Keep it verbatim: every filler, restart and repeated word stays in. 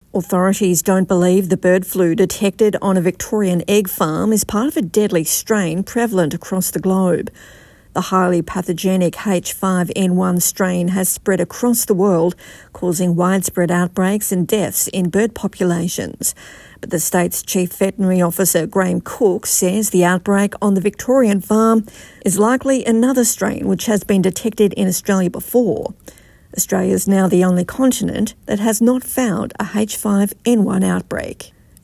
Authorities don't believe the bird flu detected on a Victorian egg farm is part of a deadly strain prevalent across the globe. The highly pathogenic H five N one strain has spread across the world, causing widespread outbreaks and deaths in bird populations. But the state's Chief Veterinary Officer, Graham Cook, says the outbreak on the Victorian farm is likely another strain which has been detected in Australia before. Australia is now the only continent that has not found a H five N one outbreak.